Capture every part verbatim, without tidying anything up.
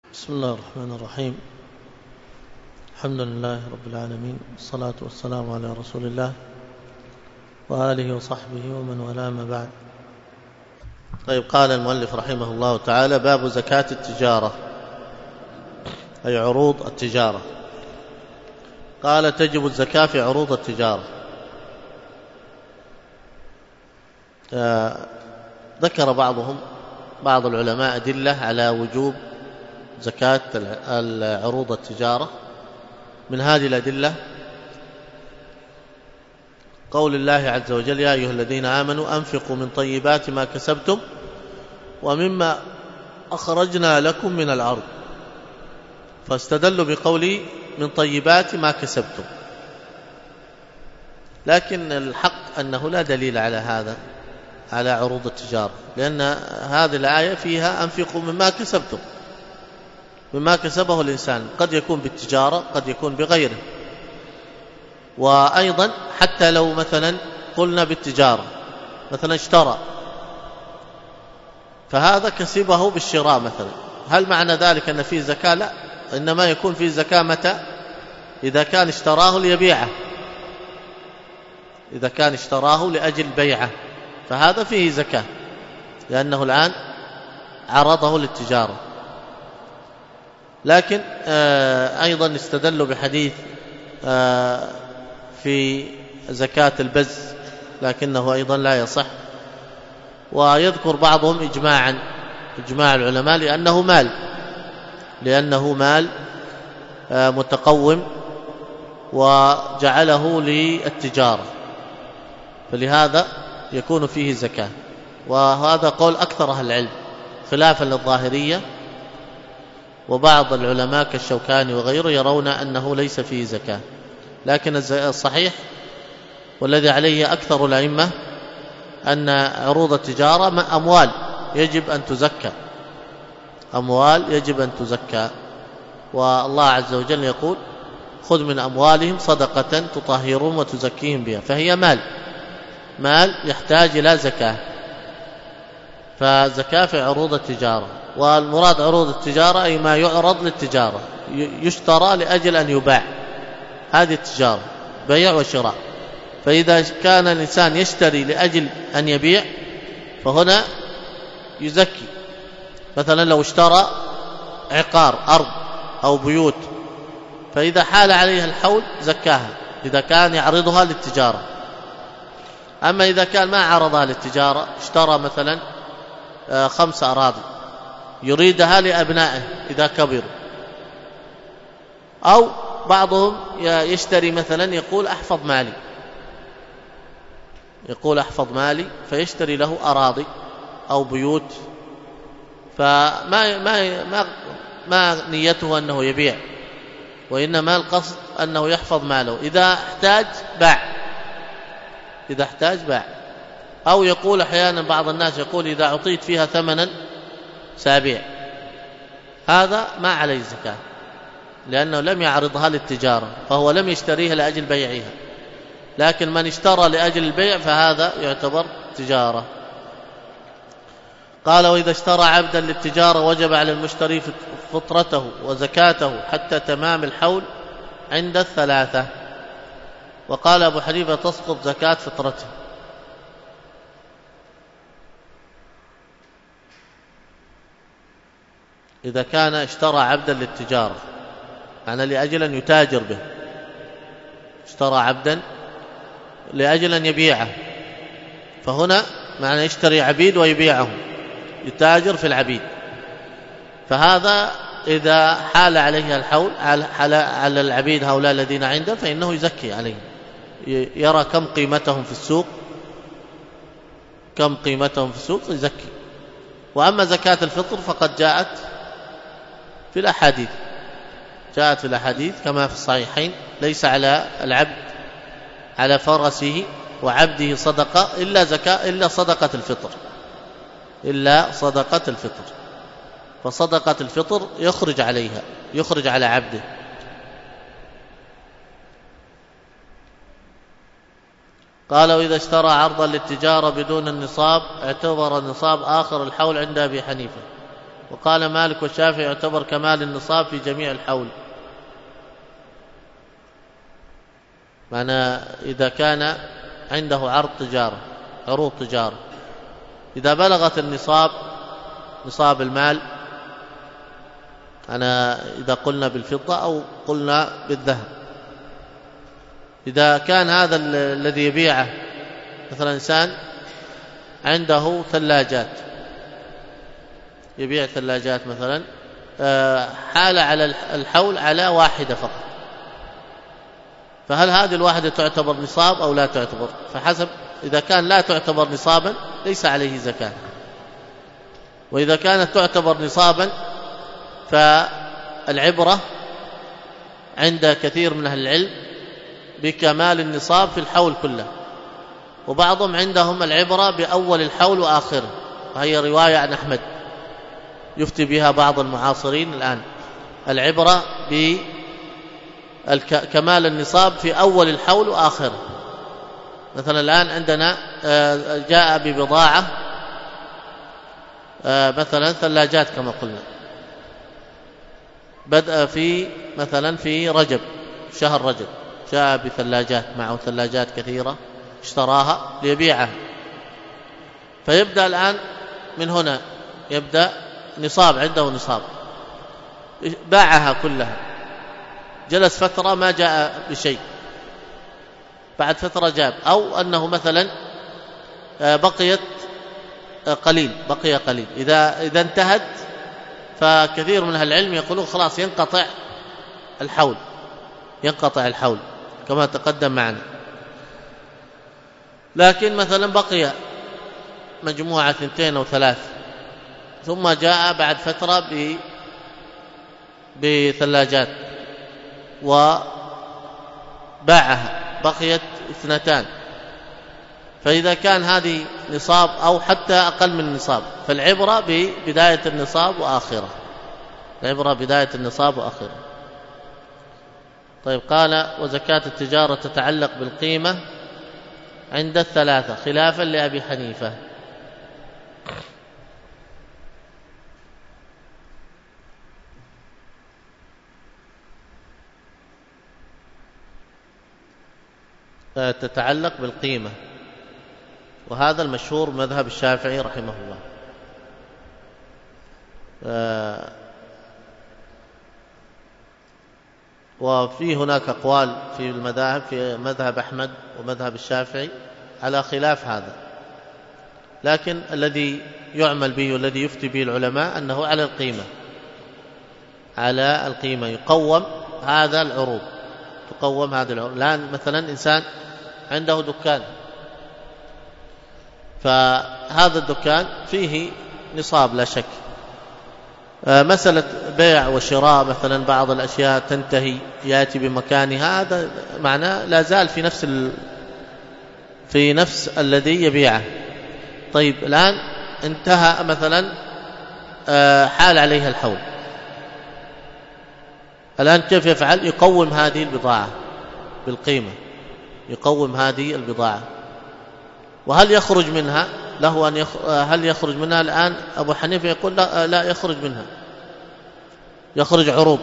بسم الله الرحمن الرحيم. الحمد لله رب العالمين، والصلاة والسلام على رسول الله وآله وصحبه ومن والاه، ما بعد. طيب، قال المؤلف رحمه الله تعالى: باب زكاة التجارة، أي عروض التجارة. قال: تجب الزكاة في عروض التجارة. ذكر بعضهم بعض العلماء أدلة على وجوب زكاة العروض التجارة. من هذه الأدلة قول الله عز وجل: يا أيها الذين آمنوا أنفقوا من طيبات ما كسبتم ومما أخرجنا لكم من الأرض. فاستدلوا بقول من طيبات ما كسبتم، لكن الحق أنه لا دليل على هذا، على عروض التجارة، لأن هذه الآية فيها أنفقوا مما كسبتم، مما كسبه الإنسان، قد يكون بالتجارة قد يكون بغيره. وأيضا حتى لو مثلا قلنا بالتجارة، مثلا اشترى، فهذا كسبه بالشراء مثلا، هل معنى ذلك أن فيه زكاة؟ لا، إنما يكون فيه زكاة متى؟ إذا كان اشتراه ليبيعه، إذا كان اشتراه لأجل بيعه، فهذا فيه زكاة، لأنه الآن عرضه للتجارة. لكن أيضا استدلوا بحديث في زكاة البز، لكنه أيضا لا يصح. ويذكر بعضهم إجماعا إجماع العلماء لأنه مال لأنه مال متقوم وجعله للتجارة، فلهذا يكون فيه زكاة. وهذا قول أكثر أهل العلم، خلافا للظاهرية، وبعض العلماء كالشوكاني وغيره يرون أنه ليس فيه زكاة. لكن الصحيح والذي عليه أكثر الأئمة أن عروض التجارة أموال يجب أن تزكى، أموال يجب أن تزكى. والله عز وجل يقول: خذ من أموالهم صدقة تطهرهم وتزكيهم بها، فهي مال مال يحتاج إلى زكاة، فزكاة في عروض التجارة. والمراد عروض التجارة أي ما يعرض للتجارة، يشترى لأجل أن يباع، هذه التجارة، بيع وشراء. فإذا كان الإنسان يشتري لأجل أن يبيع فهنا يزكي. مثلا لو اشترى عقار، أرض أو بيوت، فإذا حال عليها الحول زكاها إذا كان يعرضها للتجارة. أما إذا كان ما عرضها للتجارة، اشترى مثلا خمس أراضي يريدها لأبنائه إذا كبروا، أو بعضهم يشتري مثلا يقول أحفظ مالي يقول أحفظ مالي فيشتري له أراضي أو بيوت، فما ما ما ما نيته أنه يبيع، وإنما القصد أنه يحفظ ماله، إذا احتاج باع إذا احتاج باع أو يقول أحيانا بعض الناس يقول: إذا أعطيت فيها ثمنا سابع، هذا ما عليه زكاة، لأنه لم يعرضها للتجارة، فهو لم يشتريها لأجل بيعها. لكن من اشترى لأجل البيع فهذا يعتبر تجارة. قال: وإذا اشترى عبدا للتجارة وجب على المشتري فطرته وزكاته حتى تمام الحول عند الثلاثة. وقال أبو حنيفة: تسقط زكاة فطرته. إذا كان اشترى عبدا للتجارة، يعني لأجل أن يتاجر به، اشترى عبدا لأجل أن يبيعه، فهنا معنى يشتري عبيد ويبيعهم، يتاجر في العبيد، فهذا إذا حال عليه الحول على العبيد هؤلاء الذين عنده فإنه يزكي عليهم، يرى كم قيمتهم في السوق كم قيمتهم في السوق يزكي. وأما زكاة الفطر فقد جاءت في الأحاديث جاءت في الأحاديث كما في الصحيحين: ليس على العبد على فرسه وعبده صدقة إلا زكاة إلا صدقة الفطر إلا صدقة الفطر فصدقة الفطر يخرج عليها يخرج على عبده. قال: وإذا اشترى عرضا للتجارة بدون النصاب اعتبر النصاب آخر الحول عند أبي حنيفة. وقال مالك والشافعي يعتبر كمال النصاب في جميع الحول. معنى إذا كان عنده عرض تجارة عروض تجارة إذا بلغت النصاب نصاب المال، أنا إذا قلنا بالفضة أو قلنا بالذهب، إذا كان هذا الذي يبيعه مثلا إنسان عنده ثلاجات يبيع ثلاجات مثلا، حال على الحول على واحدة فقط، فهل هذه الواحدة تعتبر نصاب أو لا تعتبر؟ فحسب، إذا كان لا تعتبر نصابا ليس عليه زكاة، وإذا كانت تعتبر نصابا فالعبرة عند كثير من أهل العلم بكمال النصاب في الحول كله، وبعضهم عندهم العبرة بأول الحول وآخره، وهي رواية عن أحمد يفتي بها بعض المعاصرين الآن، العبرة بكمال النصاب في أول الحول وآخره. مثلا الآن عندنا جاء ببضاعة مثلا ثلاجات كما قلنا، بدأ في مثلا في رجب شهر رجب جاء بثلاجات معه ثلاجات كثيرة اشتراها ليبيعها، فيبدأ الآن من هنا يبدأ نصاب، عنده نصاب، باعها كلها، جلس فترة ما جاء بشيء، بعد فترة جاب، أو أنه مثلا بقيت قليل بقي قليل إذا إذا انتهت، فكثير من أهل العلم يقولون خلاص ينقطع الحول ينقطع الحول كما تقدم معنا. لكن مثلا بقي مجموعة اثنتين أو ثلاث، ثم جاء بعد فترة بثلاجات وباعها، بقيت اثنتان، فإذا كان هذه نصاب أو حتى أقل من النصاب فالعبرة ببداية النصاب وآخره، العبرة بداية النصاب وآخره. طيب، قال وزكاة التجارة تتعلق بالقيمة عند الثلاثة خلافا لأبي حنيفة. تتعلق بالقيمة، وهذا المشهور مذهب الشافعي رحمه الله. وفي هناك أقوال في المذاهب، في مذهب أحمد ومذهب الشافعي على خلاف هذا، لكن الذي يعمل به والذي يفتي به العلماء أنه على القيمة على القيمة يقوم هذا العروض تقوم هذه العروض. الآن مثلا إنسان عنده دكان، فهذا الدكان فيه نصاب لا شك، مسألة بيع وشراء مثلا بعض الأشياء تنتهي يأتي بمكانها، هذا معناه لا زال في نفس ال... في نفس الذي يبيعه. طيب، الآن انتهى مثلا حال عليها الحول، الآن كيف يفعل؟ يقوم هذه البضاعة بالقيمة، يقوم هذه البضاعة، وهل يخرج منها له أن يخ... هل يخرج منها؟ الآن أبو حنيفة يقول لا, لا يخرج منها، يخرج عروض،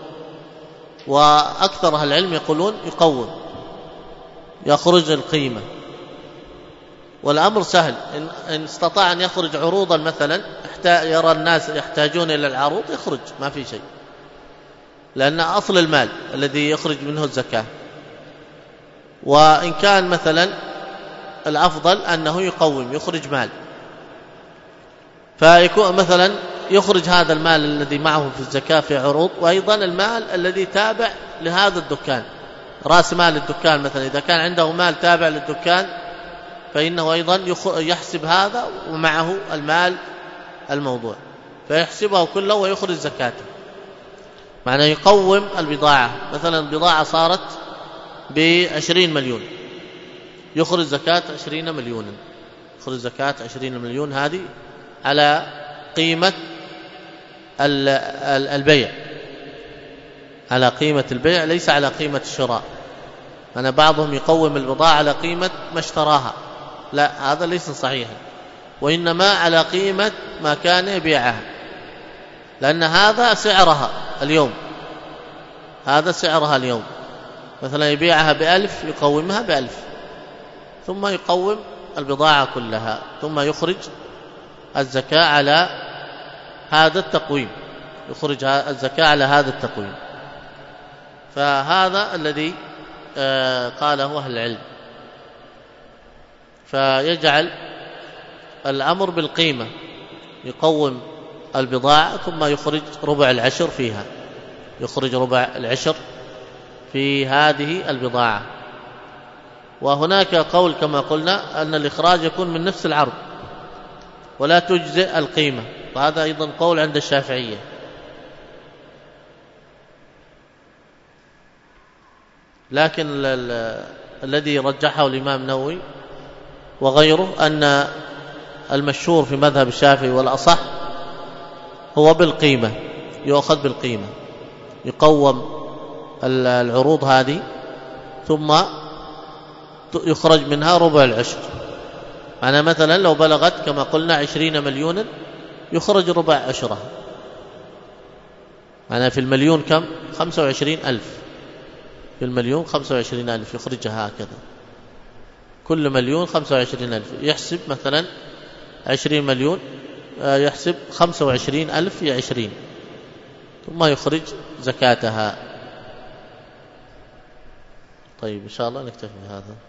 وأكثر أهل العلم يقولون يقوم يخرج القيمة، والأمر سهل، إن استطاع أن يخرج عروضا مثلا يرى الناس يحتاجون إلى العروض يخرج، ما في شيء، لأن أصل المال الذي يخرج منه الزكاة. وإن كان مثلا الأفضل أنه يقوم يخرج مال، فيكون مثلا يخرج هذا المال الذي معه في الزكاة في عروض، وأيضا المال الذي تابع لهذا الدكان، رأس مال الدكان مثلا إذا كان عنده مال تابع للدكان فإنه أيضا يحسب هذا ومعه المال الموضوع، فيحسبه كله ويخرج زكاته، معناه يقوم البضاعة. مثلا البضاعة صارت بعشرين مليون، يخرج زكاة عشرين مليونا، يخرج زكاة عشرين مليون، هذه على قيمة البيع، على قيمة البيع ليس على قيمة الشراء. أنا بعضهم يقوم البضاعة على قيمة ما اشتراها، لا، هذا ليس صحيحا، وإنما على قيمة ما كان يبيعها، لأن هذا سعرها اليوم، هذا سعرها اليوم، مثلا يبيعها بألف يقومها بألف، ثم يقوم البضاعة كلها، ثم يخرج الزكاة على هذا التقويم، يخرج الزكاة على هذا التقويم. فهذا الذي قاله أهل العلم، فيجعل الأمر بالقيمة، يقوم البضاعة ثم يخرج ربع العشر فيها، يخرج ربع العشر في هذه البضاعة. وهناك قول كما قلنا أن الإخراج يكون من نفس العرض ولا تجزئ القيمة، وهذا أيضا قول عند الشافعية. لكن الذي رجحه الإمام النووي وغيره أن المشهور في مذهب الشافعي والأصح هو بالقيمة، يؤخذ بالقيمة، يقوم العروض هذه ثم يخرج منها ربع العشر. معنى مثلا لو بلغت كما قلنا عشرين مليونا يخرج ربع عشرها، معنى في المليون كم؟ خمسة وعشرين ألف، في المليون خمسة وعشرين ألف يخرجها هكذا، كل مليون خمسة وعشرين ألف، يحسب مثلا عشرين مليون يحسب خمسة وعشرين ألف في عشرين، ثم يخرج زكاتها. طيب إن شاء الله نكتفي بهذا.